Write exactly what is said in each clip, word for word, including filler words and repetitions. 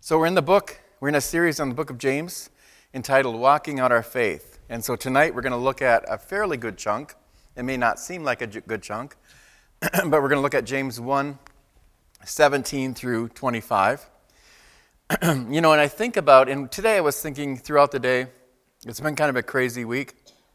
So we're in the book, we're in a series on the book of James entitled Walking Out Our Faith. And so tonight we're going to look at a fairly good chunk. It may not seem like a good chunk, but we're going to look at James one, seventeen through twenty-five. You know, and I think about, and today I was thinking throughout the day, it's been kind of a crazy week,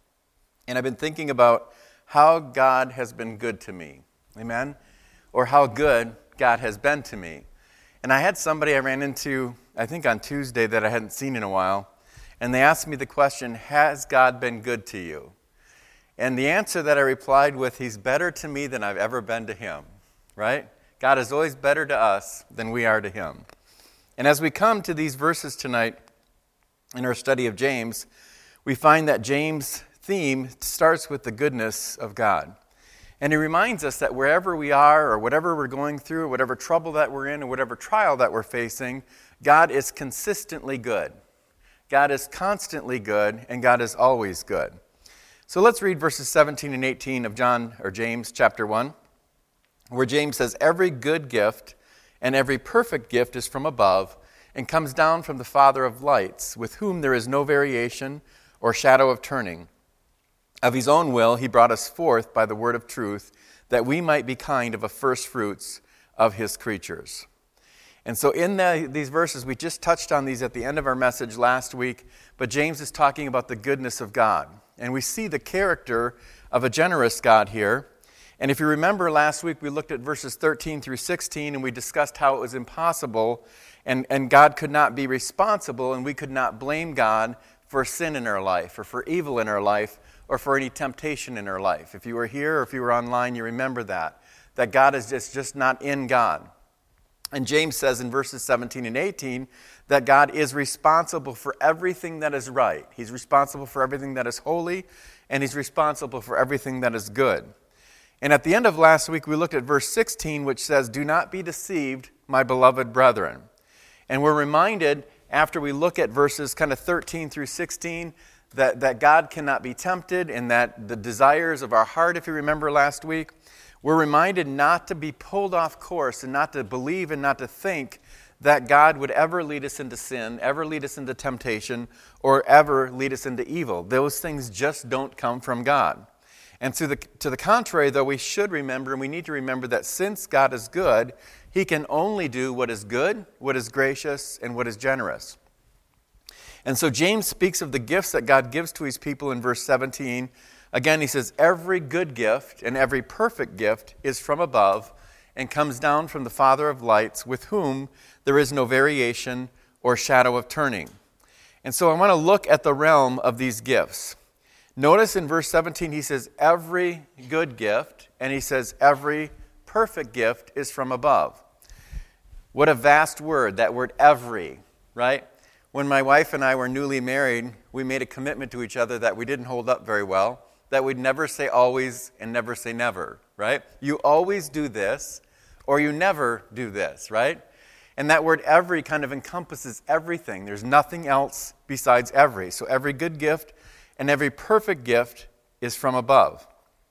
and I've been thinking about how God has been good to me. Amen? Or how good God has been to me. And I had somebody I ran into, I think on Tuesday, that I hadn't seen in a while, and they asked me the question, has God been good to you? And the answer that I replied with, he's better to me than I've ever been to him, right? God is always better to us than we are to him. And as we come to these verses tonight in our study of James, we find that James' theme starts with the goodness of God. And he reminds us that wherever we are or whatever we're going through, or whatever trouble that we're in, or whatever trial that we're facing, God is consistently good. God is constantly good, and God is always good. So let's read verses seventeen and eighteen of John or James chapter one, where James says, "Every good gift and every perfect gift is from above and comes down from the Father of lights, with whom there is no variation or shadow of turning. Of his own will he brought us forth by the word of truth, that we might be kind of a first fruits of his creatures." And so in the, these verses, we just touched on these at the end of our message last week, but James is talking about the goodness of God. And we see the character of a generous God here. And if you remember last week, we looked at verses thirteen through sixteen, and we discussed how it was impossible, and, and God could not be responsible, and we could not blame God for sin in our life, or for evil in our life, or for any temptation in our life. If you were here or if you were online, you remember that, that God is just, just not in God. And James says in verses seventeen and eighteen that God is responsible for everything that is right. He's responsible for everything that is holy, and he's responsible for everything that is good. And at the end of last week, we looked at verse sixteen, which says, "Do not be deceived, my beloved brethren." And we're reminded, after we look at verses kind of thirteen through sixteen, that, that God cannot be tempted, and that the desires of our heart, if you remember last week, we're reminded not to be pulled off course and not to believe and not to think that God would ever lead us into sin, ever lead us into temptation, or ever lead us into evil. Those things just don't come from God. And to the, to the contrary, though, we should remember, and we need to remember that since God is good, he can only do what is good, what is gracious, and what is generous. And so James speaks of the gifts that God gives to his people in verse seventeen. Again, he says, "Every good gift and every perfect gift is from above and comes down from the Father of lights, with whom there is no variation or shadow of turning." And so I want to look at the realm of these gifts. Notice in verse seventeen, he says, "Every good gift," and he says, "Every perfect gift is from above." What a vast word, that word every, right? When my wife and I were newly married, we made a commitment to each other that we didn't hold up very well, that we'd never say always and never say never, right? You always do this, or you never do this, right? And that word every kind of encompasses everything. There's nothing else besides every. So every good gift and every perfect gift is from above.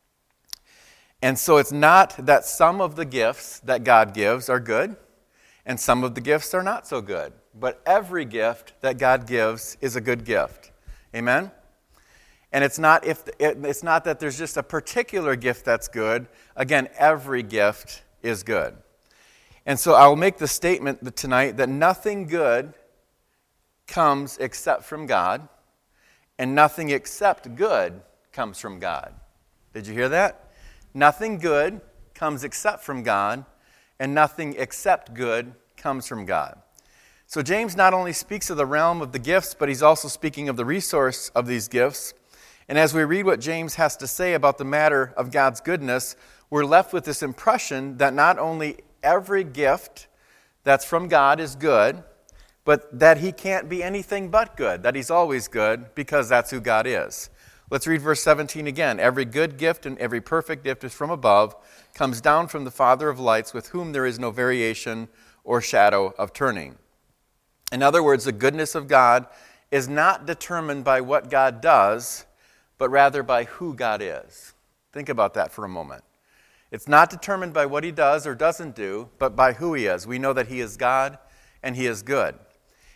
And so it's not that some of the gifts that God gives are good, and some of the gifts are not so good. But every gift that God gives is a good gift. Amen? And it's not if it's not that there's just a particular gift that's good. Again, every gift is good. And so I will make the statement tonight that nothing good comes except from God, and nothing except good comes from God. Did you hear that? Nothing good comes except from God, and nothing except good comes from God. So James not only speaks of the realm of the gifts, but he's also speaking of the resource of these gifts. And as we read what James has to say about the matter of God's goodness, we're left with this impression that not only every gift that's from God is good, but that he can't be anything but good, that he's always good, because that's who God is. Let's read verse seventeen again. "Every good gift and every perfect gift is from above, comes down from the Father of lights, with whom there is no variation or shadow of turning." In other words, the goodness of God is not determined by what God does, but rather by who God is. Think about that for a moment. It's not determined by what he does or doesn't do, but by who he is. We know that he is God and he is good.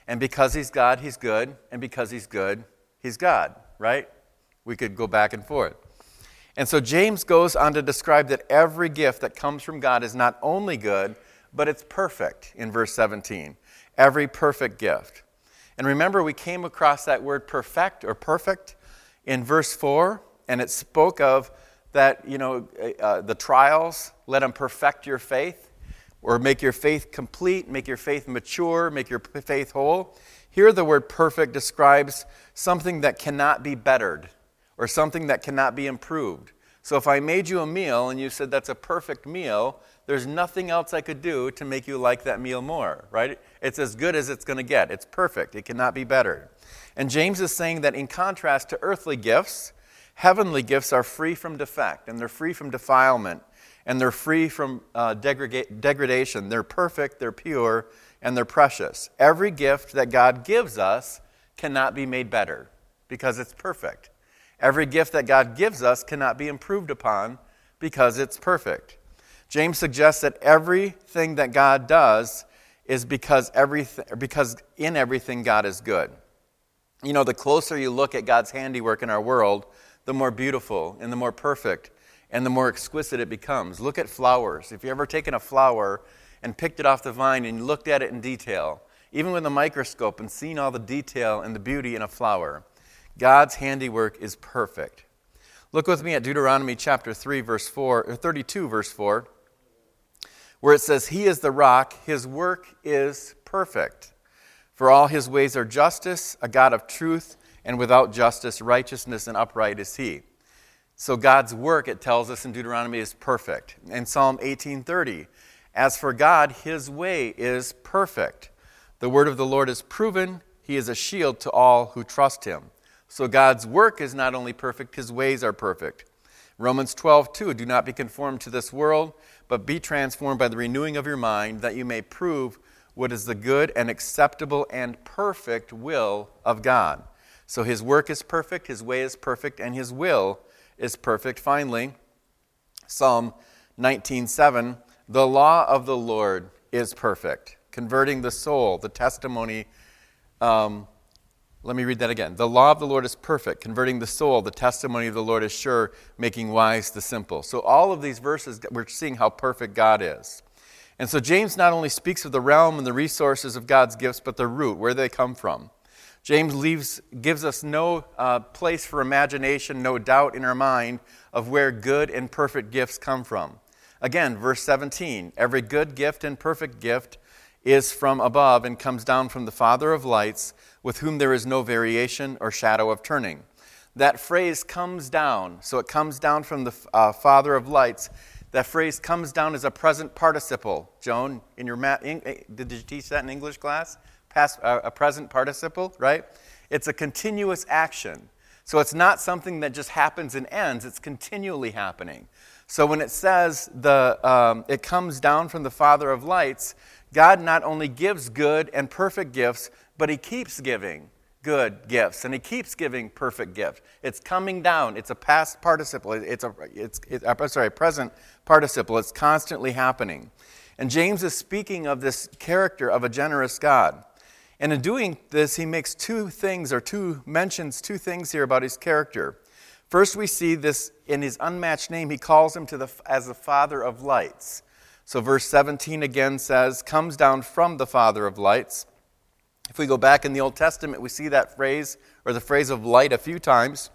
And because he's God, he's good. And because he's good, he's God, right? We could go back and forth. And so James goes on to describe that every gift that comes from God is not only good, but it's perfect in verse seventeen. Every perfect gift. And remember, we came across that word perfect or perfect in verse four, and it spoke of that, you know, uh, the trials, let them perfect your faith, or make your faith complete, make your faith mature, make your faith whole. Here the word perfect describes something that cannot be bettered, or something that cannot be improved. So if I made you a meal and you said that's a perfect meal, there's nothing else I could do to make you like that meal more, right? It's as good as it's going to get. It's perfect. It cannot be bettered. And James is saying that in contrast to earthly gifts, heavenly gifts are free from defect, and they're free from defilement, and they're free from uh, degrada- degradation. They're perfect, they're pure, and they're precious. Every gift that God gives us cannot be made better because it's perfect. Every gift that God gives us cannot be improved upon because it's perfect. James suggests that everything that God does is because everything, because in everything God is good. You know, the closer you look at God's handiwork in our world, the more beautiful and the more perfect and the more exquisite it becomes. Look at flowers. If you've ever taken a flower and picked it off the vine and looked at it in detail, even with a microscope, and seen all the detail and the beauty in a flower, God's handiwork is perfect. Look with me at Deuteronomy chapter three, verse four, or thirty-two, verse four, where it says, "He is the rock, his work is perfect. For all his ways are justice, a God of truth, and without justice, righteousness and upright is he." So God's work, it tells us in Deuteronomy, is perfect. In Psalm eighteen thirty, "As for God, his way is perfect. The word of the Lord is proven. He is a shield to all who trust him." So God's work is not only perfect, his ways are perfect. Romans twelve two, "Do not be conformed to this world, but be transformed by the renewing of your mind, that you may prove what is the good and acceptable and perfect will of God." So his work is perfect, his way is perfect, and his will is perfect. Finally, Psalm nineteen seven, "The law of the Lord is perfect, converting the soul." The testimony, um, let me read that again. "The law of the Lord is perfect, converting the soul. The testimony of the Lord is sure, making wise the simple." So all of these verses, we're seeing how perfect God is. And so James not only speaks of the realm and the resources of God's gifts, but the root, where they come from. James leaves, gives us no uh, place for imagination, no doubt in our mind of where good and perfect gifts come from. Again, verse seventeen, "Every good gift and perfect gift is from above and comes down from the Father of lights, with whom there is no variation or shadow of turning." That phrase "comes down," so it comes down from the uh, Father of lights. That phrase "comes down" as a present participle. Joan, in your math, did you teach that in English class? Past, uh, a present participle, right? It's a continuous action. So it's not something that just happens and ends. It's continually happening. So when it says the um, it comes down from the Father of lights, God not only gives good and perfect gifts, but he keeps giving good gifts, and he keeps giving perfect gifts. It's coming down. It's a past participle. It's a it's, it's I'm sorry, present participle. It's constantly happening. And James is speaking of this character of a generous God. And in doing this, he makes two things, or two mentions two things here about his character. First, we see this in his unmatched name. He calls him to the as the Father of lights. So verse seventeen again says, "Comes down from the Father of lights." If we go back in the Old Testament, we see that phrase, or the phrase of light, a few times.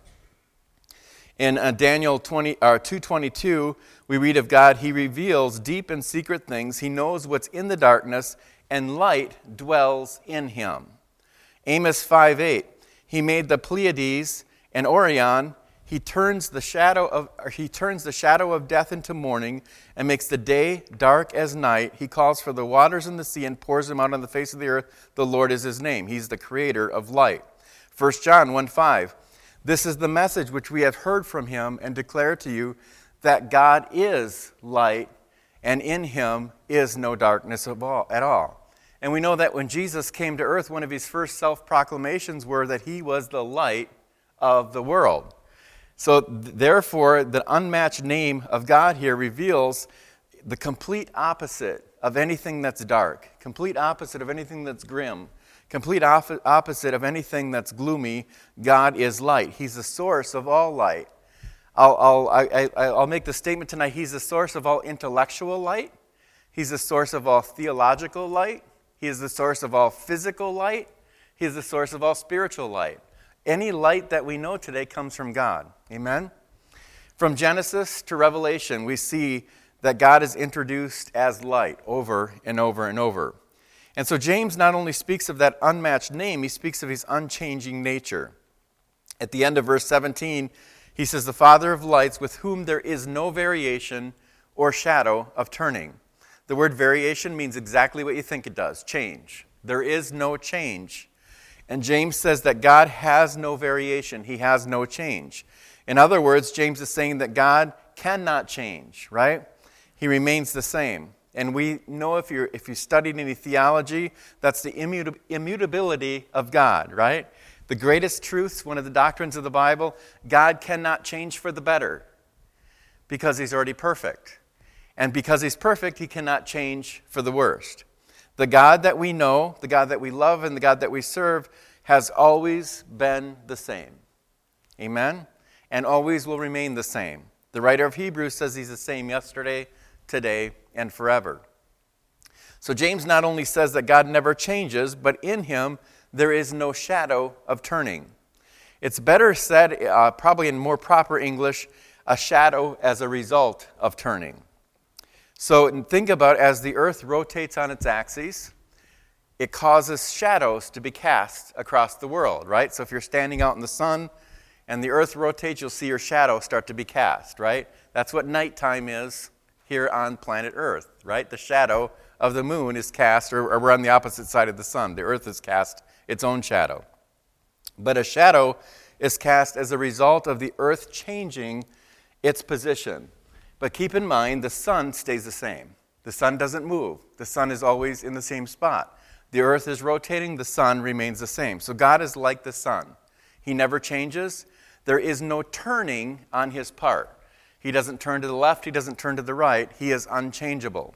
In uh, Daniel twenty, uh, two twenty-two, we read of God, "He reveals deep and secret things. He knows what's in the darkness, and light dwells in him." Amos five eight, "He made the Pleiades and Orion. He turns the shadow of he turns the shadow of death into morning, and makes the day dark as night. He calls for the waters in the sea and pours them out on the face of the earth. The Lord is his name." He's the creator of light. First John one five, "This is the message which we have heard from him and declare to you, that God is light, and in him is no darkness at all." And we know that when Jesus came to earth, one of his first self-proclamations were that he was the light of the world. So therefore, the unmatched name of God here reveals the complete opposite of anything that's dark, complete opposite of anything that's grim, complete op- opposite of anything that's gloomy. God is light. He's the source of all light. I'll, I'll, I, I, I'll make the statement tonight, he's the source of all intellectual light. He's the source of all theological light. He is the source of all physical light. He is the source of all spiritual light. Any light that we know today comes from God. Amen? From Genesis to Revelation, we see that God is introduced as light over and over and over. And so James not only speaks of that unmatched name, he speaks of his unchanging nature. At the end of verse seventeen, he says, the Father of lights, with whom there is no variation or shadow of turning. The word variation means exactly what you think it does, change. There is no change. And James says that God has no variation. He has no change. In other words, James is saying that God cannot change, right? He remains the same. And we know if you if you studied any theology, that's the immuta- immutability of God, right? The greatest truths, one of the doctrines of the Bible, God cannot change for the better because he's already perfect. And because he's perfect, he cannot change for the worst. The God that we know, the God that we love, and the God that we serve has always been the same. Amen? And always will remain the same. The writer of Hebrews says he's the same yesterday, today, and forever. So James not only says that God never changes, but in him there is no shadow of turning. It's better said, uh, probably in more proper English, a shadow as a result of turning. So think about as the earth rotates on its axis, it causes shadows to be cast across the world, right? So if you're standing out in the sun and the earth rotates, you'll see your shadow start to be cast, right? That's what nighttime is here on planet Earth, right? The shadow of the moon is cast, or, or we're on the opposite side of the sun. The earth is cast its own shadow. But a shadow is cast as a result of the earth changing its position. But keep in mind, the sun stays the same. The sun doesn't move. The sun is always in the same spot. The earth is rotating, the sun remains the same. So God is like the sun. He never changes. There is no turning on his part. He doesn't turn to the left, he doesn't turn to the right. He is unchangeable.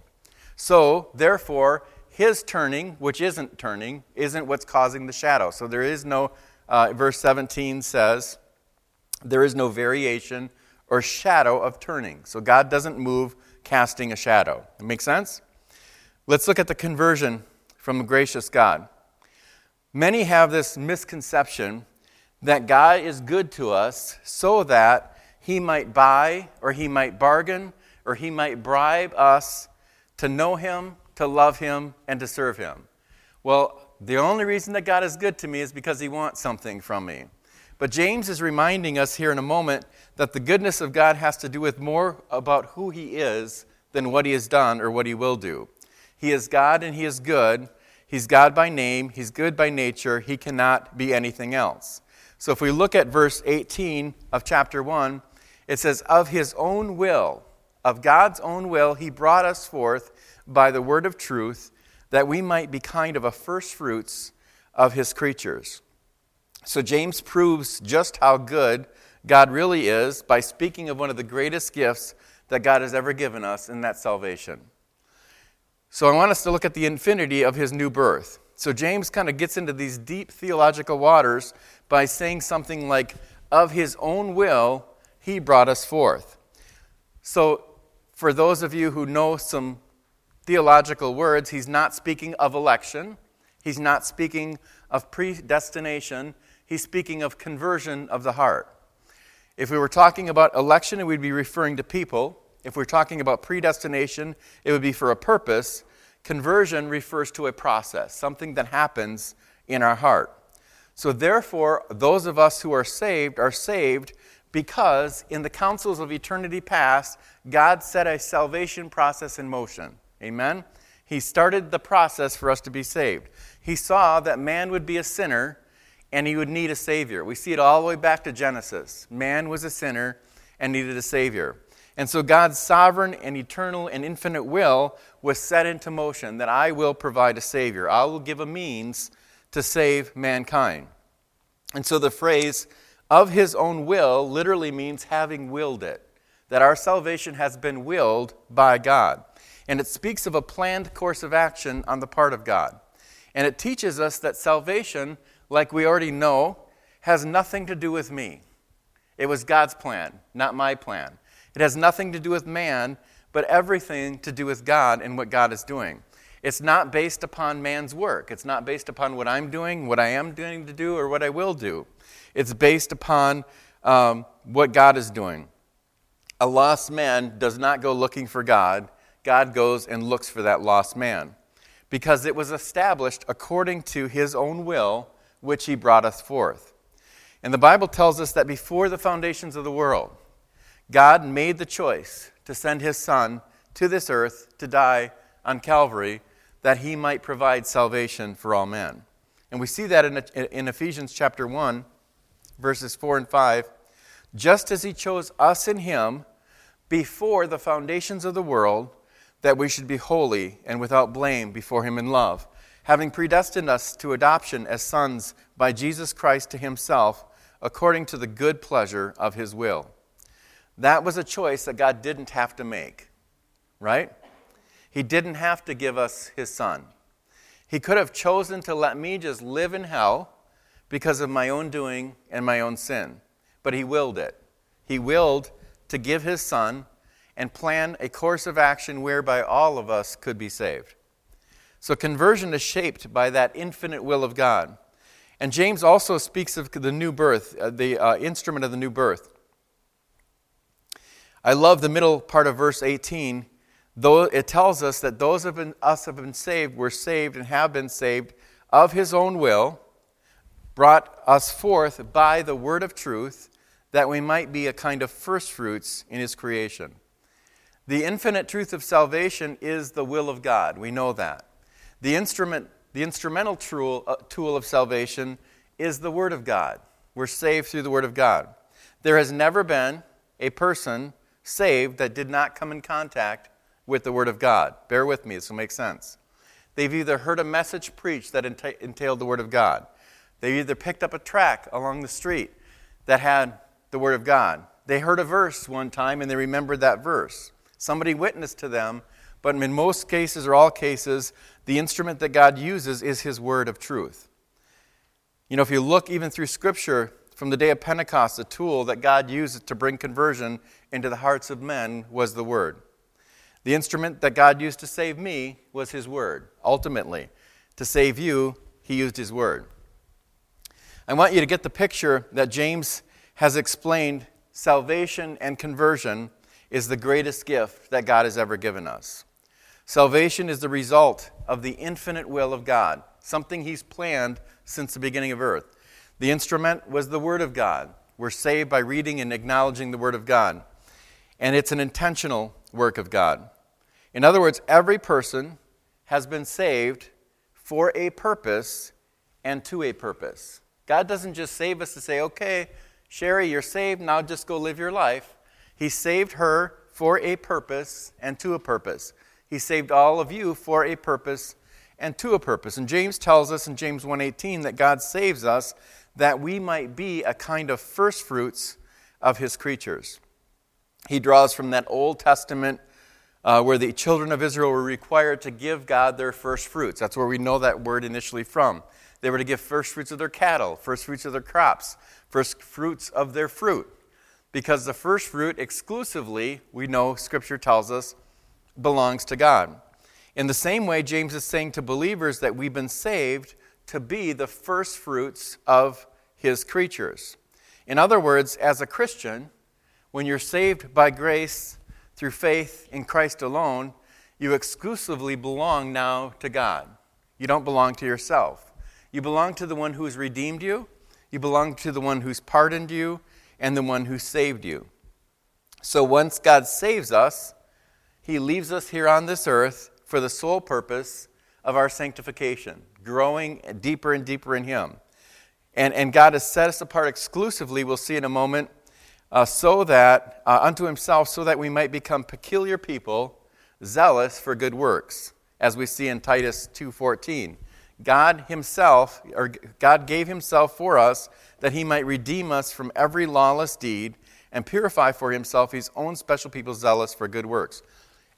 So, therefore, his turning, which isn't turning, isn't what's causing the shadow. So there is no, uh, verse seventeen says, there is no variation or shadow of turning. So God doesn't move casting a shadow. It makes sense? Let's look at the conversion from a gracious God. Many have this misconception that God is good to us so that he might buy or he might bargain or he might bribe us to know him, to love him, and to serve him. Well, the only reason that God is good to me is because he wants something from me. But James is reminding us here in a moment that the goodness of God has to do with more about who he is than what he has done or what he will do. He is God and he is good. He's God by name. He's good by nature. He cannot be anything else. So if we look at verse eighteen of chapter one, it says, of his own will, of God's own will, he brought us forth by the word of truth, that we might be kind of a first fruits of his creatures. So James proves just how good God really is by speaking of one of the greatest gifts that God has ever given us, and that's salvation. So I want us to look at the infinity of his new birth. So James kind of gets into these deep theological waters by saying something like, of his own will, he brought us forth. So for those of you who know some theological words, he's not speaking of election. He's not speaking of predestination. He's speaking of conversion of the heart. If we were talking about election, it would be referring to people. If we're talking about predestination, it would be for a purpose. Conversion refers to a process, something that happens in our heart. So therefore, those of us who are saved are saved because in the councils of eternity past, God set a salvation process in motion. Amen? He started the process for us to be saved. He saw that man would be a sinner and he would need a Savior. We see it all the way back to Genesis. Man was a sinner and needed a Savior. And so God's sovereign and eternal and infinite will was set into motion that I will provide a Savior. I will give a means to save mankind. And so the phrase, of his own will, literally means having willed it. That our salvation has been willed by God. And it speaks of a planned course of action on the part of God. And it teaches us that salvation, like we already know, has nothing to do with me. It was God's plan, not my plan. It has nothing to do with man, but everything to do with God and what God is doing. It's not based upon man's work. It's not based upon what I'm doing, what I am doing to do, or what I will do. It's based upon um, what God is doing. A lost man does not go looking for God. God goes and looks for that lost man, because it was established according to his own will, which he brought us forth. And the Bible tells us that before the foundations of the world, God made the choice to send his Son to this earth to die on Calvary, that he might provide salvation for all men. And we see that in, in Ephesians chapter one, verses four and five. Just as he chose us in him before the foundations of the world, that we should be holy and without blame before him in love, having predestined us to adoption as sons by Jesus Christ to himself, according to the good pleasure of his will. That was a choice that God didn't have to make, right? He didn't have to give us his Son. He could have chosen to let me just live in hell because of my own doing and my own sin. But he willed it. He willed to give his Son and plan a course of action whereby all of us could be saved. So conversion is shaped by that infinite will of God. And James also speaks of the new birth, uh, the uh, instrument of the new birth. I love the middle part of verse eighteen. Though it tells us that those of us who have been saved were saved and have been saved of his own will, brought us forth by the word of truth, that we might be a kind of first fruits in his creation. The infinite truth of salvation is the will of God. We know that. The instrument, the instrumental tool, uh, tool of salvation is the Word of God. We're saved through the Word of God. There has never been a person saved that did not come in contact with the Word of God. Bear with me, this will make sense. They've either heard a message preached that enta- entailed the Word of God. They either picked up a tract along the street that had the Word of God. They heard a verse one time and they remembered that verse. Somebody witnessed to them, but in most cases or all cases, the instrument that God uses is his word of truth. You know, if you look even through Scripture, from the day of Pentecost, the tool that God used to bring conversion into the hearts of men was the word. The instrument that God used to save me was his word. Ultimately, to save you, he used his word. I want you to get the picture that James has explained. Salvation and conversion is the greatest gift that God has ever given us. Salvation is the result of the infinite will of God, something he's planned since the beginning of earth. The instrument was the Word of God. We're saved by reading and acknowledging the Word of God. And it's an intentional work of God. In other words, every person has been saved for a purpose and to a purpose. God doesn't just save us to say, okay, Sherry, you're saved, now just go live your life. He saved her for a purpose and to a purpose. He saved all of you for a purpose and to a purpose. And James tells us in James one eighteen that God saves us that we might be a kind of first fruits of his creatures. He draws from that Old Testament uh, where the children of Israel were required to give God their first fruits. That's where we know that word initially from. They were to give first fruits of their cattle, first fruits of their crops, first fruits of their fruit. Because the first fruit exclusively, we know Scripture tells us, belongs to God. In the same way, James is saying to believers that we've been saved to be the first fruits of his creatures. In other words, as a Christian, when you're saved by grace through faith in Christ alone, you exclusively belong now to God. You don't belong to yourself. You belong to the one who's redeemed you, you belong to the one who's pardoned you, and the one who saved you. So once God saves us, he leaves us here on this earth for the sole purpose of our sanctification, growing deeper and deeper in him. And, and God has set us apart exclusively, we'll see in a moment, uh, so that, uh, unto himself, so that we might become peculiar people, zealous for good works, as we see in Titus two fourteen. God himself, or God gave himself for us that he might redeem us from every lawless deed and purify for himself his own special people zealous for good works.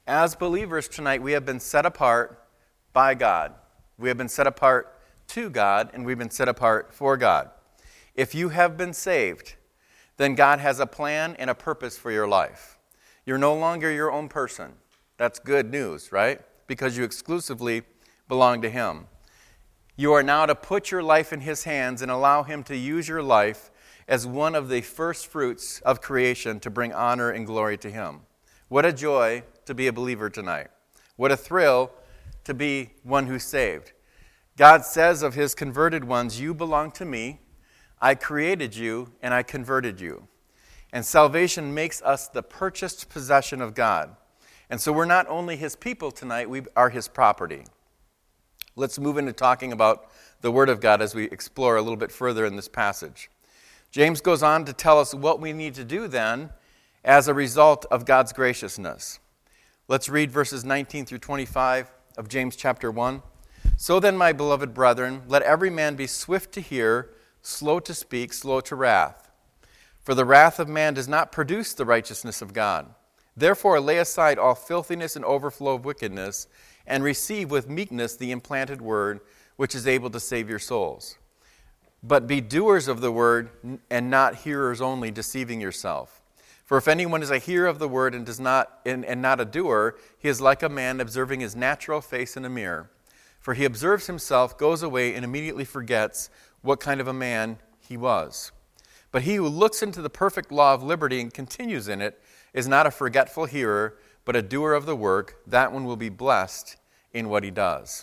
As believers tonight, we have been set apart by God. We have been set apart to God, and we've been set apart for God. If you have been saved, then God has a plan and a purpose for your life. You're no longer your own person. That's good news, right? Because you exclusively belong to Him. You are now to put your life in His hands and allow Him to use your life as one of the first fruits of creation to bring honor and glory to Him. What a joy to be a believer tonight. What a thrill to be one who's saved. God says of His converted ones, you belong to me, I created you, and I converted you. And salvation makes us the purchased possession of God. And so we're not only His people tonight, we are His property. Let's move into talking about the Word of God as we explore a little bit further in this passage. James goes on to tell us what we need to do then as a result of God's graciousness. Let's read verses nineteen through twenty-five of James chapter one. So then, my beloved brethren, let every man be swift to hear, slow to speak, slow to wrath. For the wrath of man does not produce the righteousness of God. Therefore lay aside all filthiness and overflow of wickedness, and receive with meekness the implanted word, which is able to save your souls. But be doers of the word, and not hearers only, deceiving yourself. For if anyone is a hearer of the word and does not and, and not a doer, he is like a man observing his natural face in a mirror. For he observes himself, goes away, and immediately forgets what kind of a man he was. But he who looks into the perfect law of liberty and continues in it is not a forgetful hearer, but a doer of the work. That one will be blessed in what he does.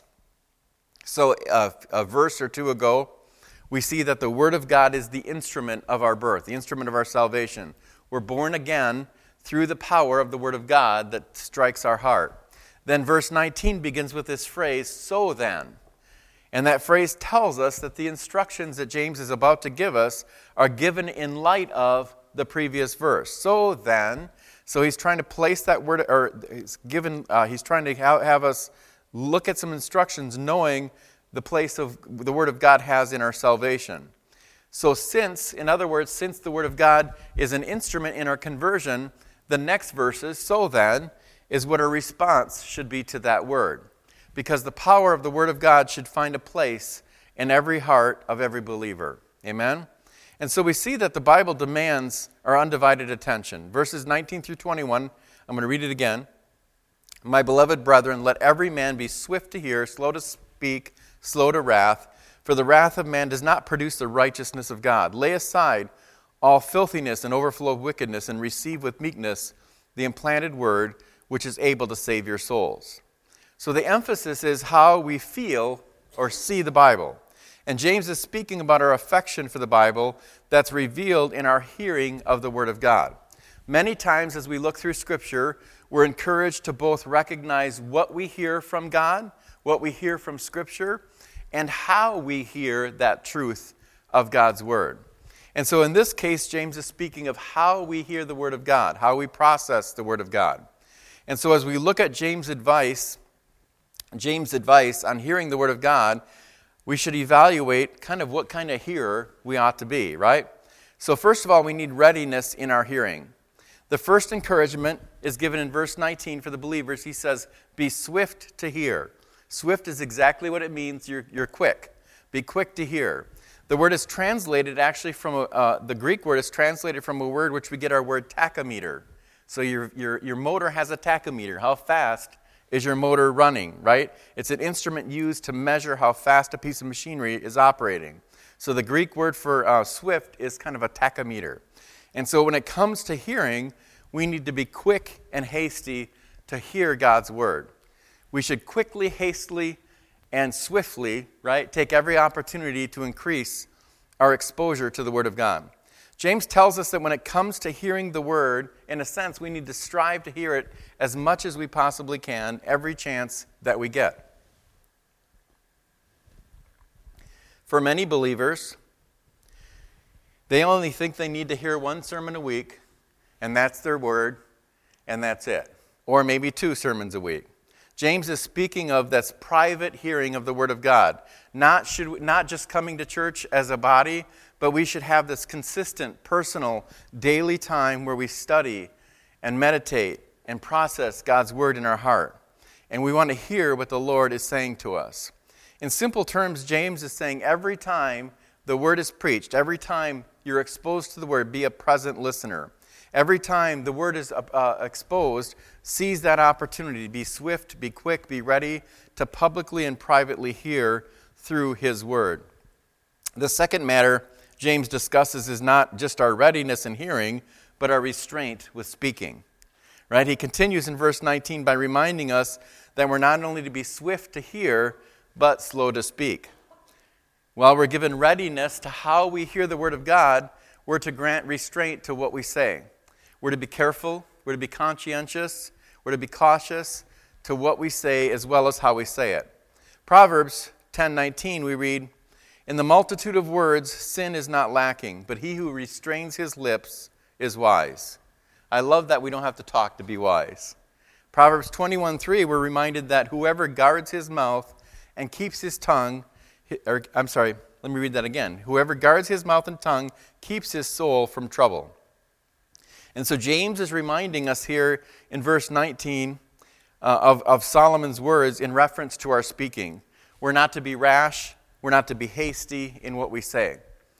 So uh, a verse or two ago, we see that the Word of God is the instrument of our birth, the instrument of our salvation. We're born again through the power of the Word of God that strikes our heart. Then verse nineteen begins with this phrase, so then. And that phrase tells us that the instructions that James is about to give us are given in light of the previous verse. So then, so he's trying to place that word, or he's given, uh, he's trying to ha- have us look at some instructions knowing the place of the Word of God has in our salvation. So since, in other words, since the Word of God is an instrument in our conversion, the next verses, so then, is what our response should be to that word. Because the power of the Word of God should find a place in every heart of every believer. Amen? And so we see that the Bible demands our undivided attention. Verses nineteen through twenty-one, I'm going to read it again. My beloved brethren, let every man be swift to hear, slow to speak, slow to wrath, for the wrath of man does not produce the righteousness of God. Lay aside all filthiness and overflow of wickedness, and receive with meekness the implanted word, which is able to save your souls. So the emphasis is how we feel or see the Bible. And James is speaking about our affection for the Bible that's revealed in our hearing of the Word of God. Many times as we look through Scripture, we're encouraged to both recognize what we hear from God, what we hear from Scripture, and how we hear that truth of God's Word. And so in this case, James is speaking of how we hear the Word of God, how we process the Word of God. And so as we look at James' advice, James' advice on hearing the Word of God, we should evaluate kind of what kind of hearer we ought to be, right? So first of all, we need readiness in our hearing. The first encouragement is given in verse nineteen for the believers. He says, be swift to hear. Swift is exactly what it means. You're, you're quick. Be quick to hear. The word is translated actually from, a, uh, the Greek word is translated from a word which we get our word tachometer. So your, your, your motor has a tachometer. How fast is your motor running, right? It's an instrument used to measure how fast a piece of machinery is operating. So the Greek word for uh, swift is kind of a tachometer. And so when it comes to hearing, we need to be quick and hasty to hear God's word. We should quickly, hastily, and swiftly, right, take every opportunity to increase our exposure to the Word of God. James tells us that when it comes to hearing the Word, in a sense, we need to strive to hear it as much as we possibly can, every chance that we get. For many believers, they only think they need to hear one sermon a week, and that's their word, and that's it. Or maybe two sermons a week. James is speaking of this private hearing of the Word of God. Not, should, not just coming to church as a body, but we should have this consistent, personal, daily time where we study and meditate and process God's word in our heart. And we want to hear what the Lord is saying to us. In simple terms, James is saying every time the word is preached, every time you're exposed to the word, be a present listener. Every time the word is uh, exposed, seize that opportunity. Be swift, be quick, be ready to publicly and privately hear through his word. The second matter James discusses is not just our readiness in hearing, but our restraint with speaking. Right? He continues in verse nineteen by reminding us that we're not only to be swift to hear, but slow to speak. While we're given readiness to how we hear the word of God, we're to grant restraint to what we say. We're to be careful, we're to be conscientious, we're to be cautious to what we say as well as how we say it. Proverbs ten nineteen we read, "In the multitude of words sin is not lacking, but he who restrains his lips is wise." I love that we don't have to talk to be wise. Proverbs twenty-one three, we're reminded that whoever guards his mouth and keeps his tongue, or I'm sorry, let me read that again. Whoever guards his mouth and tongue keeps his soul from trouble. And so James is reminding us here in verse nineteen uh, of, of Solomon's words in reference to our speaking. We're not to be rash. We're not to be hasty in what we say.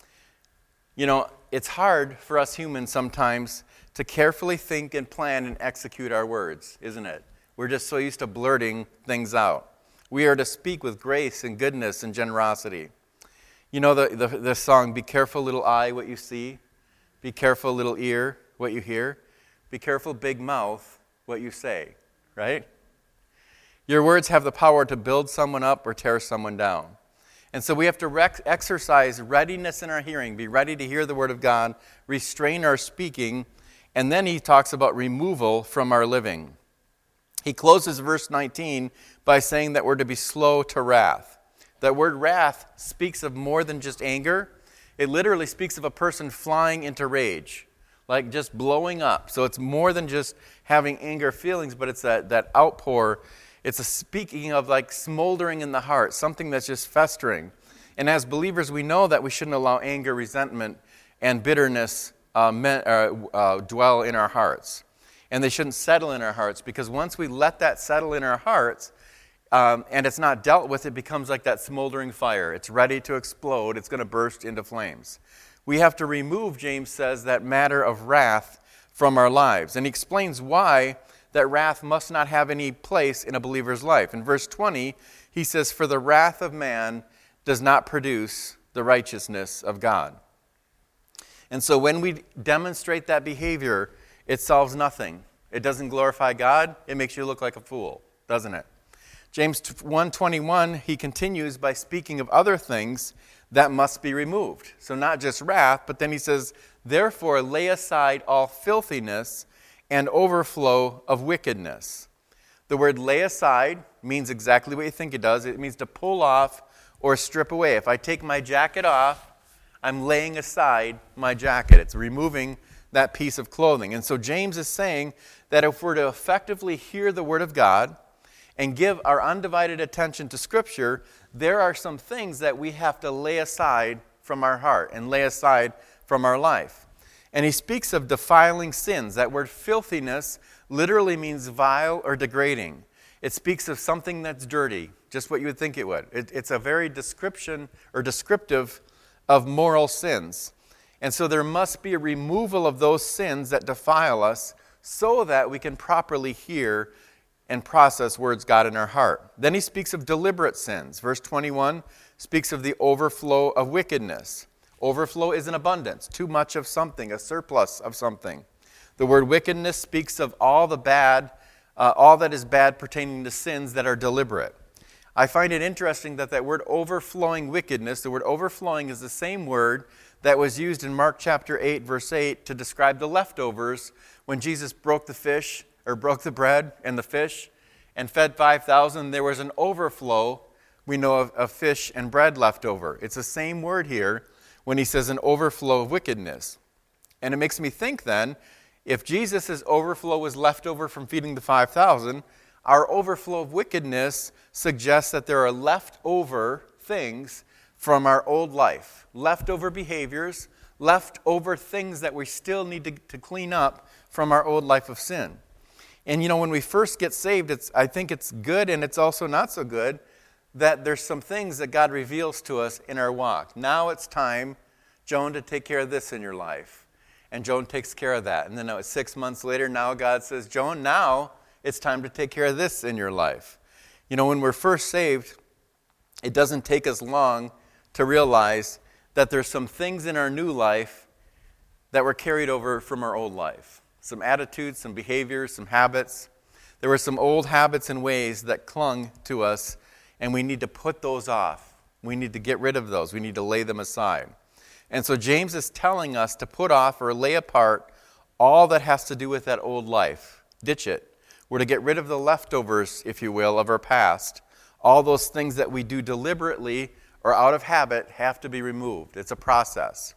You know, it's hard for us humans sometimes to carefully think and plan and execute our words, isn't it? We're just so used to blurting things out. We are to speak with grace and goodness and generosity. You know the, the, the song, "Be careful, little eye, what you see. Be careful, little ear, what you hear. Be careful, big mouth, what you say," right? Your words have the power to build someone up or tear someone down. And so we have to rec- exercise readiness in our hearing, be ready to hear the word of God, restrain our speaking, and then he talks about removal from our living. He closes verse nineteen by saying that we're to be slow to wrath. That word wrath speaks of more than just anger. It literally speaks of a person flying into rage, like just blowing up. So it's more than just having anger feelings, but it's that, that outpour. It's a speaking of like smoldering in the heart, something that's just festering. And as believers, we know that we shouldn't allow anger, resentment, and bitterness uh, me- uh, uh, dwell in our hearts. And they shouldn't settle in our hearts, because once we let that settle in our hearts, um, and it's not dealt with, it becomes like that smoldering fire. It's ready to explode. It's going to burst into flames. We have to remove, James says, that matter of wrath from our lives. And he explains why that wrath must not have any place in a believer's life. In verse twenty, he says, "For the wrath of man does not produce the righteousness of God." And so when we demonstrate that behavior, it solves nothing. It doesn't glorify God. It makes you look like a fool, doesn't it? James one twenty-one, he continues by speaking of other things that must be removed. So not just wrath, but then he says, "Therefore lay aside all filthiness and overflow of wickedness." The word lay aside means exactly what you think it does. It means to pull off or strip away. If I take my jacket off, I'm laying aside my jacket. It's removing that piece of clothing. And so James is saying that if we're to effectively hear the word of God and give our undivided attention to Scripture, there are some things that we have to lay aside from our heart and lay aside from our life. And he speaks of defiling sins. That word filthiness literally means vile or degrading. It speaks of something that's dirty, just what you would think it would. It, it's a very description or descriptive of moral sins. And so there must be a removal of those sins that defile us so that we can properly hear and process words God in our heart. Then he speaks of deliberate sins. Verse twenty-one speaks of the overflow of wickedness. Overflow is an abundance, too much of something, a surplus of something. The word wickedness speaks of all the bad, uh, all that is bad pertaining to sins that are deliberate. I find it interesting that that word overflowing wickedness, the word overflowing is the same word that was used in Mark chapter eight, verse eight, to describe the leftovers when Jesus broke the fish, or broke the bread and the fish, and fed five thousand. There was an overflow, we know, of, of fish and bread left over. It's the same word here when he says an overflow of wickedness. And it makes me think then, if Jesus' overflow was left over from feeding the five thousand, our overflow of wickedness suggests that there are leftover things from our old life, leftover behaviors, leftover things that we still need to, to clean up from our old life of sin. And you know, when we first get saved, it's I think it's good and it's also not so good that there's some things that God reveals to us in our walk. Now it's time, Joan, to take care of this in your life. And Joan takes care of that. And then uh, six months later, now God says, Joan, now it's time to take care of this in your life. You know, when we're first saved, it doesn't take us long to realize that there's some things in our new life that were carried over from our old life. Some attitudes, some behaviors, some habits. There were some old habits and ways that clung to us, and we need to put those off. We need to get rid of those. We need to lay them aside. And so James is telling us to put off or lay apart all that has to do with that old life. Ditch it. We're to get rid of the leftovers, if you will, of our past. All those things that we do deliberately or out of habit have to be removed. It's a process.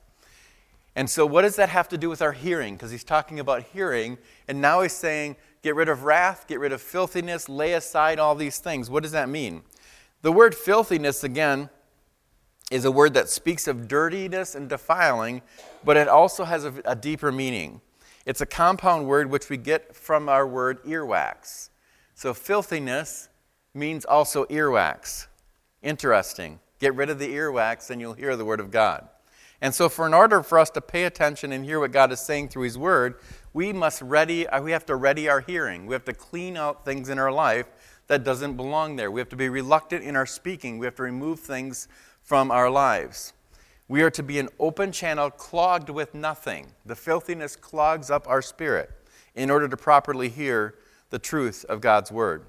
And so what does that have to do with our hearing? Because he's talking about hearing, and now he's saying, get rid of wrath, get rid of filthiness, lay aside all these things. What does that mean? The word filthiness, again, is a word that speaks of dirtiness and defiling, but it also has a, a deeper meaning. It's a compound word which we get from our word earwax. So filthiness means also earwax. Interesting. Get rid of the earwax and you'll hear the word of God. And so for in order for us to pay attention and hear what God is saying through his word, we must ready, we have to ready our hearing. We have to clean out things in our life that doesn't belong there. We have to be reluctant in our speaking. We have to remove things from our lives. We are to be an open channel clogged with nothing. The filthiness clogs up our spirit in order to properly hear the truth of God's word.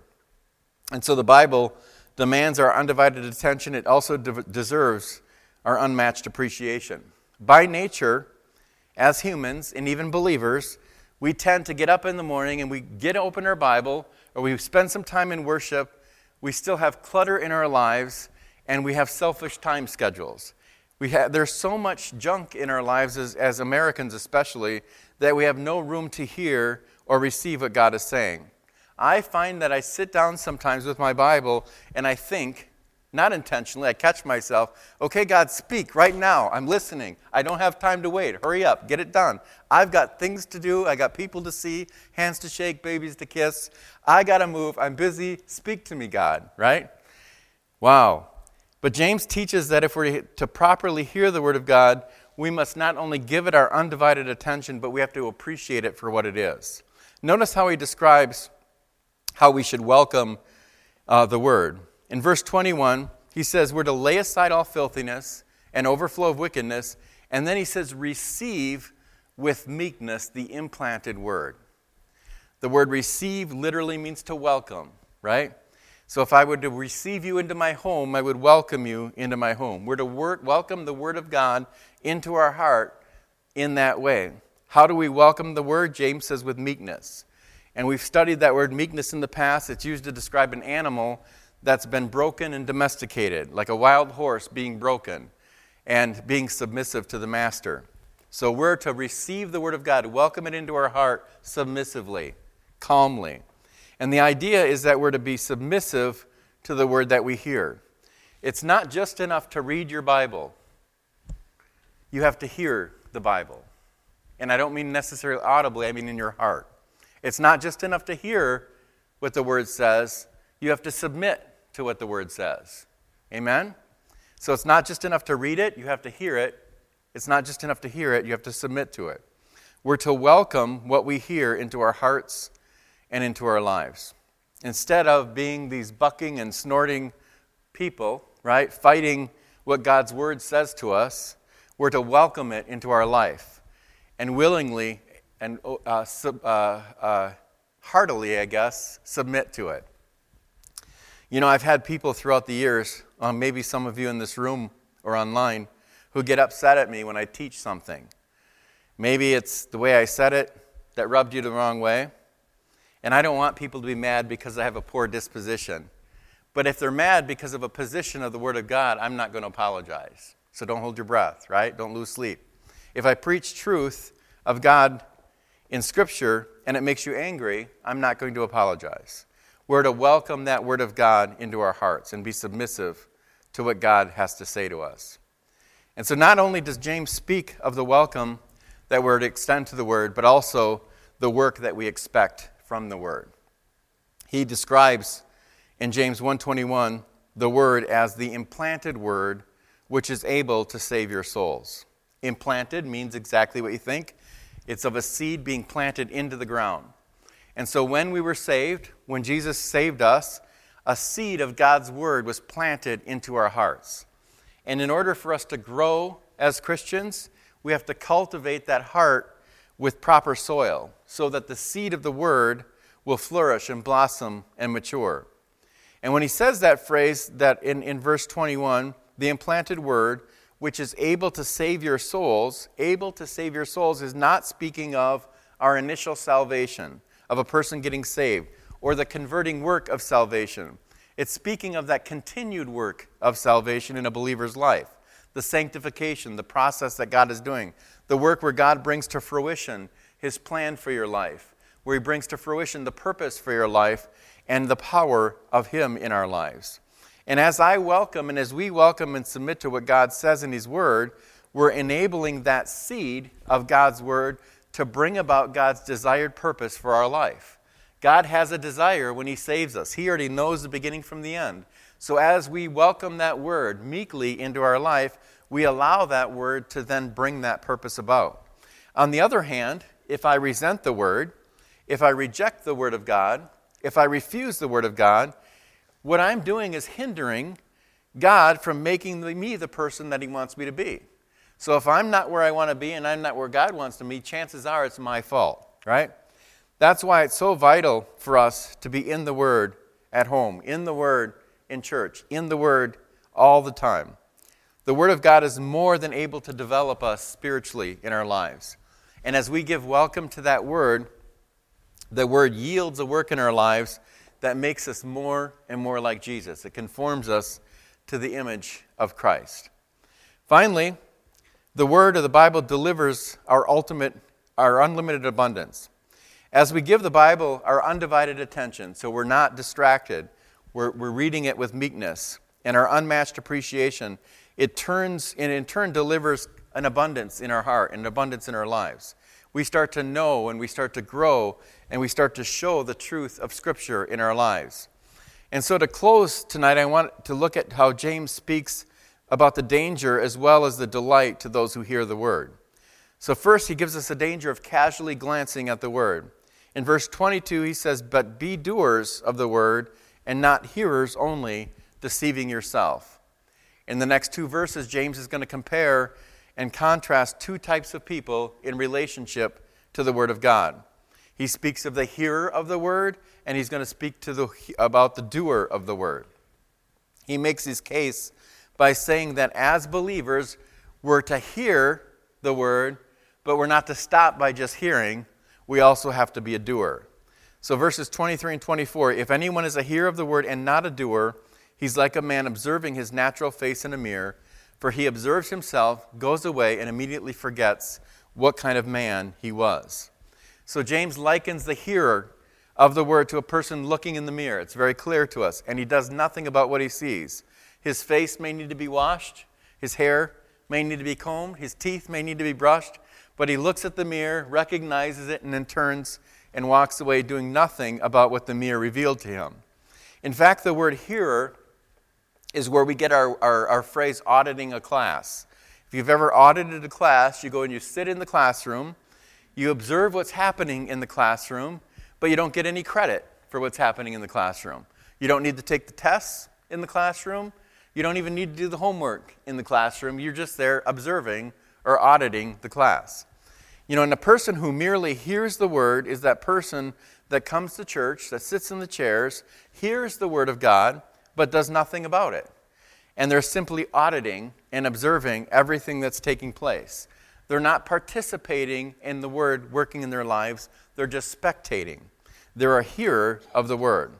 And so the Bible demands our undivided attention. It also de- deserves our unmatched appreciation. By nature, as humans and even believers, we tend to get up in the morning and we get open our Bible, or we spend some time in worship. We still have clutter in our lives, and we have selfish time schedules. We have, there's so much junk in our lives, as, as Americans especially, that we have no room to hear or receive what God is saying. I find that I sit down sometimes with my Bible and I think, not intentionally, I catch myself, okay, God, speak right now. I'm listening. I don't have time to wait. Hurry up. Get it done. I've got things to do. I got people to see, hands to shake, babies to kiss. I got to move. I'm busy. Speak to me, God, right? Wow. But James teaches that if we're to properly hear the word of God, we must not only give it our undivided attention, but we have to appreciate it for what it is. Notice how he describes how we should welcome uh, the word. In verse twenty-one, he says we're to lay aside all filthiness and overflow of wickedness, and then he says receive with meekness the implanted word. The word receive literally means to welcome, right? So if I were to receive you into my home, I would welcome you into my home. We're to work, welcome the word of God into our heart in that way. How do we welcome the word? James says with meekness. And we've studied that word meekness in the past. It's used to describe an animal that's been broken and domesticated, like a wild horse being broken and being submissive to the master. So we're to receive the word of God, welcome it into our heart submissively, calmly. And the idea is that we're to be submissive to the word that we hear. It's not just enough to read your Bible. You have to hear the Bible. And I don't mean necessarily audibly, I mean in your heart. It's not just enough to hear what the word says. You have to submit to what the word says. Amen? So it's not just enough to read it, you have to hear it. It's not just enough to hear it, you have to submit to it. We're to welcome what we hear into our hearts and into our lives. Instead of being these bucking and snorting people, right, fighting what God's word says to us, we're to welcome it into our life and willingly and uh, sub, uh, uh, heartily, I guess, submit to it. You know, I've had people throughout the years, uh, maybe some of you in this room or online, who get upset at me when I teach something. Maybe it's the way I said it that rubbed you the wrong way. And I don't want people to be mad because I have a poor disposition. But if they're mad because of a position of the Word of God, I'm not going to apologize. So don't hold your breath, right? Don't lose sleep. If I preach truth of God in Scripture and it makes you angry, I'm not going to apologize. We're to welcome that Word of God into our hearts and be submissive to what God has to say to us. And so not only does James speak of the welcome that we're to extend to the Word, but also the work that we expect from the Word. He describes in James one twenty-one the Word as the implanted Word, which is able to save your souls. Implanted means exactly what you think. It's of a seed being planted into the ground. And so when we were saved, when Jesus saved us, a seed of God's Word was planted into our hearts. And in order for us to grow as Christians, we have to cultivate that heart with proper soil so that the seed of the Word will flourish and blossom and mature. And when he says that phrase, that in, in verse twenty-one, the implanted Word, which is able to save your souls, able to save your souls is not speaking of our initial salvation, of a person getting saved, or the converting work of salvation. It's speaking of that continued work of salvation in a believer's life, the sanctification, the process that God is doing, the work where God brings to fruition his plan for your life, where he brings to fruition the purpose for your life and the power of him in our lives. And as I welcome and as we welcome and submit to what God says in his Word, we're enabling that seed of God's Word to bring about God's desired purpose for our life. God has a desire when he saves us. He already knows the beginning from the end. So as we welcome that Word meekly into our life, we allow that Word to then bring that purpose about. On the other hand, if I resent the Word, if I reject the Word of God, if I refuse the Word of God, what I'm doing is hindering God from making me the person that he wants me to be. So if I'm not where I want to be and I'm not where God wants to be, chances are it's my fault, right? That's why it's so vital for us to be in the Word at home, in the Word in church, in the Word all the time. The Word of God is more than able to develop us spiritually in our lives. And as we give welcome to that Word, the Word yields a work in our lives that makes us more and more like Jesus. It conforms us to the image of Christ. Finally, the Word of the Bible delivers our ultimate, our unlimited abundance. As we give the Bible our undivided attention, so we're not distracted, we're, we're reading it with meekness and our unmatched appreciation, it turns and in turn delivers an abundance in our heart, an abundance in our lives. We start to know and we start to grow and we start to show the truth of Scripture in our lives. And so to close tonight, I want to look at how James speaks about the danger as well as the delight to those who hear the Word. So first, he gives us a danger of casually glancing at the Word. In verse twenty-two, he says, "But be doers of the Word and not hearers only, deceiving yourself." In the next two verses, James is going to compare and contrast two types of people in relationship to the Word of God. He speaks of the hearer of the Word, and he's going to speak to the, about the doer of the Word. He makes his case by saying that as believers, we're to hear the Word, but we're not to stop by just hearing. We also have to be a doer. So verses twenty-three and twenty-four, "If anyone is a hearer of the Word and not a doer, he's like a man observing his natural face in a mirror. For he observes himself, goes away, and immediately forgets what kind of man he was." So James likens the hearer of the Word to a person looking in the mirror. It's very clear to us. And he does nothing about what he sees. His face may need to be washed. His hair may need to be combed. His teeth may need to be brushed. But he looks at the mirror, recognizes it, and then turns and walks away doing nothing about what the mirror revealed to him. In fact, the word hearer is where we get our, our, our phrase auditing a class. If you've ever audited a class, you go and you sit in the classroom, you observe what's happening in the classroom, but you don't get any credit for what's happening in the classroom. You don't need to take the tests in the classroom. You don't even need to do the homework in the classroom. You're just there observing or auditing the class. You know, and a person who merely hears the Word is that person that comes to church, that sits in the chairs, hears the Word of God, but does nothing about it. And they're simply auditing and observing everything that's taking place. They're not participating in the Word working in their lives. They're just spectating. They're a hearer of the Word.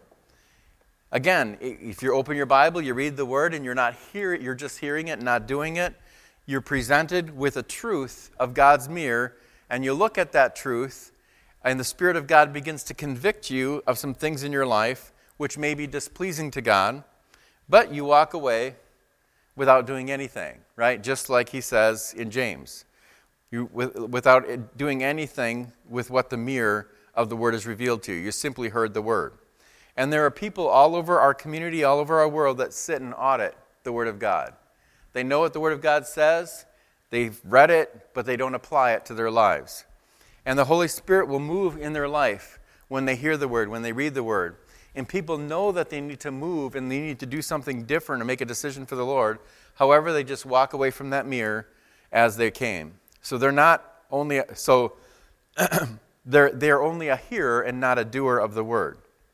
Again, if you open your Bible, you read the Word, and you're not hear, you're just hearing it and not doing it, you're presented with a truth of God's mirror, and you look at that truth, and the Spirit of God begins to convict you of some things in your life which may be displeasing to God, but you walk away without doing anything, right? Just like he says in James, you, with, without doing anything with what the mirror of the word is revealed to you. You simply heard the word. And there are people all over our community, all over our world that sit and audit the word of God. They know what the word of God says. They've read it, but they don't apply it to their lives. And the Holy Spirit will move in their life when they hear the word, when they read the word. And people know that they need to move and they need to do something different and make a decision for the Lord. However, they just walk away from that mirror as they came. So they're not only so they're they're only a hearer and not a doer of the word.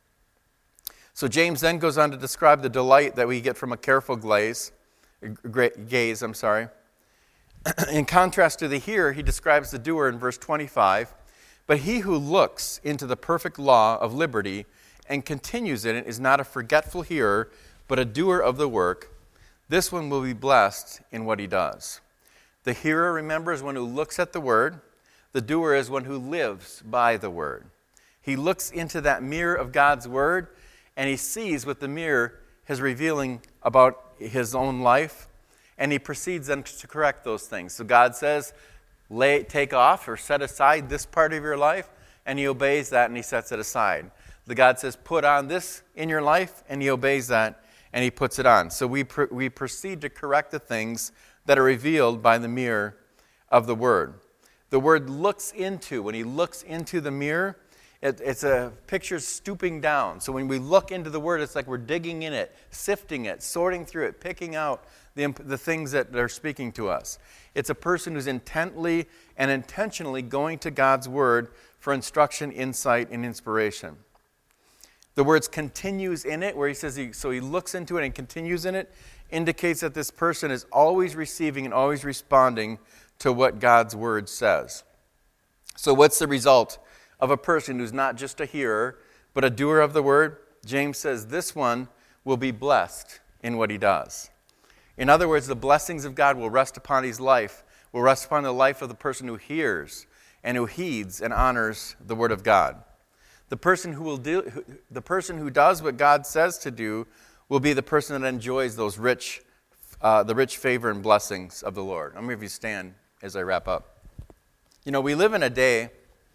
So James then goes on to describe the delight that we get from a careful glaze, gaze, I'm sorry. In contrast to the hearer, he describes the doer in verse twenty-five. But he who looks into the perfect law of liberty and continues in it is not a forgetful hearer, but a doer of the work. This one will be blessed in what he does. The hearer, remember, is one who looks at the word. The doer is one who lives by the word. He looks into that mirror of God's word, and he sees what the mirror is revealing about his own life, and he proceeds then to correct those things. So God says, lay, take off or set aside this part of your life, and he obeys that and he sets it aside. The God says, put on this in your life, and he obeys that and he puts it on. So we pr- we proceed to correct the things that are revealed by the mirror of the word. The word looks into, when he looks into the mirror, it, it's a picture stooping down. So when we look into the word, it's like we're digging in it, sifting it, sorting through it, picking out the, the things that are speaking to us. It's a person who's intently and intentionally going to God's word for instruction, insight, and inspiration. The words continues in it, where he says, he, so he looks into it and continues in it, indicates that this person is always receiving and always responding to what God's word says. So what's the result of a person who's not just a hearer, but a doer of the word? James says this one will be blessed in what he does. In other words, the blessings of God will rest upon his life, will rest upon the life of the person who hears and who heeds and honors the word of God. The person who will do, the person who does what God says to do will be the person that enjoys those rich, uh, the rich favor and blessings of the Lord. I'm going to have you stand as I wrap up. You know, we live in a day,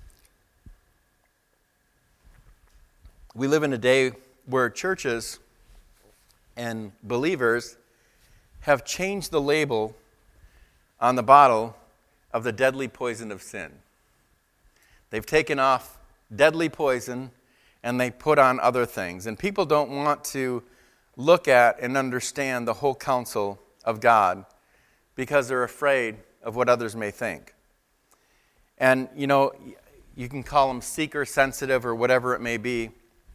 we live in a day where churches and believers have changed the label on the bottle of the deadly poison of sin. They've taken off deadly poison, and they put on other things. And people don't want to look at and understand the whole counsel of God because they're afraid of what others may think. And, you know, you can call them seeker-sensitive or whatever it may be.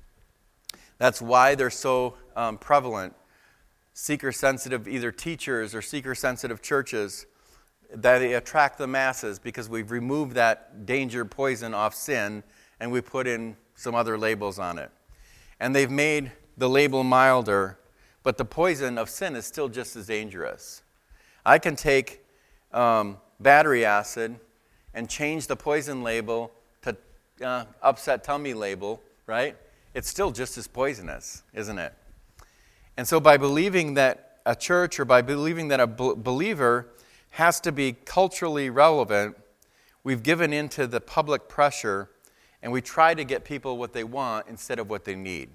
That's why they're so um, prevalent. Seeker-sensitive either teachers or seeker-sensitive churches, that they attract the masses because we've removed that danger poison off sin and we put in some other labels on it. And they've made the label milder, but the poison of sin is still just as dangerous. I can take um, battery acid and change the poison label to uh, upset tummy label, right? It's still just as poisonous, isn't it? And so by believing that a church or by believing that a b- believer has to be culturally relevant, we've given into the public pressure and we try to get people what they want instead of what they need.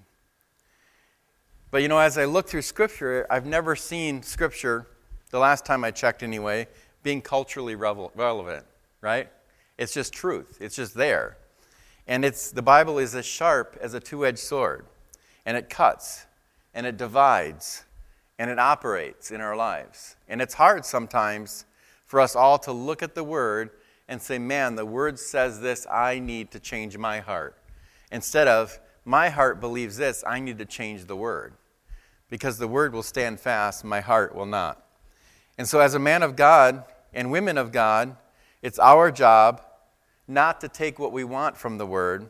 But you know, as I look through Scripture, I've never seen Scripture, the last time I checked anyway, being culturally revel- relevant, right? It's just truth. It's just there. And it's the Bible is as sharp as a two-edged sword. And it cuts, and it divides, and it operates in our lives. And it's hard sometimes for us all to look at the Word and say, man, the Word says this, I need to change my heart. Instead of, my heart believes this, I need to change the Word. Because the Word will stand fast, my heart will not. And so as a man of God and women of God, it's our job not to take what we want from the Word,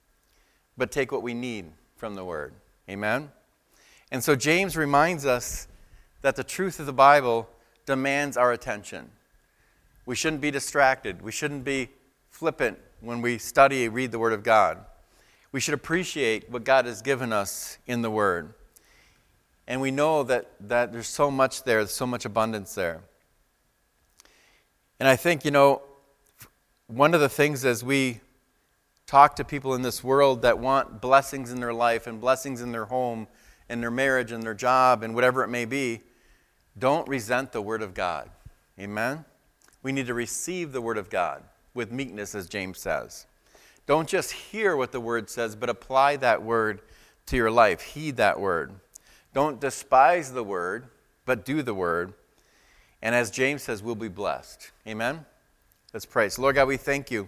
but take what we need from the Word. Amen? And so James reminds us that the truth of the Bible demands our attention. We shouldn't be distracted. We shouldn't be flippant when we study and read the Word of God. We should appreciate what God has given us in the Word. And we know that, that there's so much there, there's so much abundance there. And I think, you know, one of the things as we talk to people in this world that want blessings in their life and blessings in their home and their marriage and their job and whatever it may be, don't resent the Word of God. Amen? We need to receive the Word of God with meekness, as James says. Don't just hear what the Word says, but apply that Word to your life. Heed that Word. Don't despise the Word, but do the Word. And as James says, we'll be blessed. Amen? Let's pray. So, Lord God, we thank you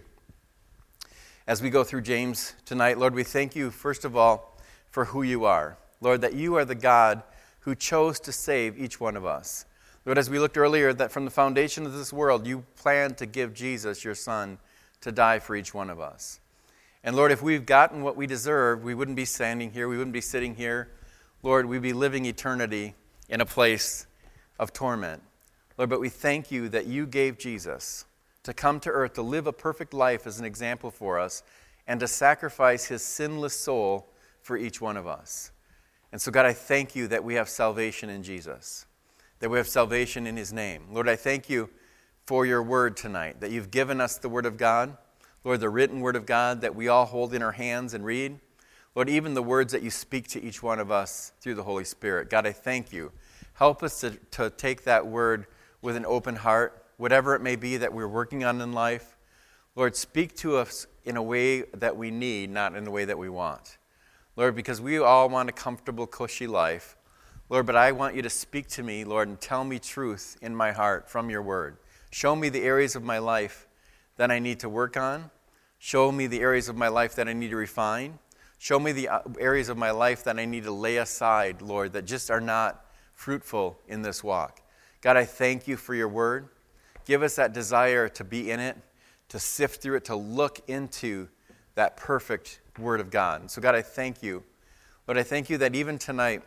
as we go through James tonight. Lord, we thank you, first of all, for who you are. Lord, that you are the God who chose to save each one of us. Lord, as we looked earlier, that from the foundation of this world, you planned to give Jesus, your Son, to die for each one of us. And Lord, if we've gotten what we deserve, we wouldn't be standing here, we wouldn't be sitting here. Lord, we'd be living eternity in a place of torment. Lord, but we thank you that you gave Jesus to come to earth, to live a perfect life as an example for us, and to sacrifice his sinless soul for each one of us. And so, God, I thank you that we have salvation in Jesus, that we have salvation in his name. Lord, I thank you for your word tonight, that you've given us the word of God. Lord, the written word of God that we all hold in our hands and read. Lord, even the words that you speak to each one of us through the Holy Spirit. God, I thank you. Help us to, to take that word with an open heart, whatever it may be that we're working on in life. Lord, speak to us in a way that we need, not in the way that we want. Lord, because we all want a comfortable, cushy life. Lord, but I want you to speak to me, Lord, and tell me truth in my heart from your word. Show me the areas of my life that I need to work on. Show me the areas of my life that I need to refine. Show me the areas of my life that I need to lay aside, Lord, that just are not fruitful in this walk. God, I thank you for your word. Give us that desire to be in it, to sift through it, to look into that perfect word of God. And so, God, I thank you. Lord, I thank you that even tonight,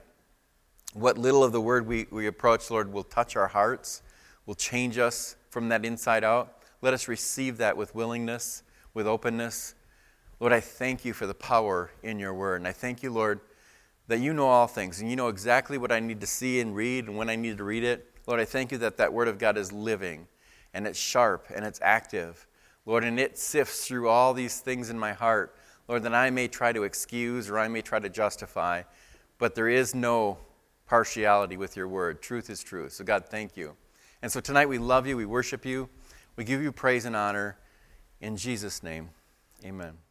what little of the word we, we approach, Lord, will touch our hearts, will change us from that inside out. Let us receive that with willingness, with openness. Lord, I thank you for the power in your word. And I thank you, Lord, that you know all things, and you know exactly what I need to see and read and when I need to read it. Lord, I thank you that that word of God is living, and it's sharp, and it's active. Lord, and it sifts through all these things in my heart, Lord, that I may try to excuse or I may try to justify, but there is no partiality with your word. Truth is truth. So, God, thank you. And so tonight we love you, we worship you, we give you praise and honor. In Jesus' name, amen.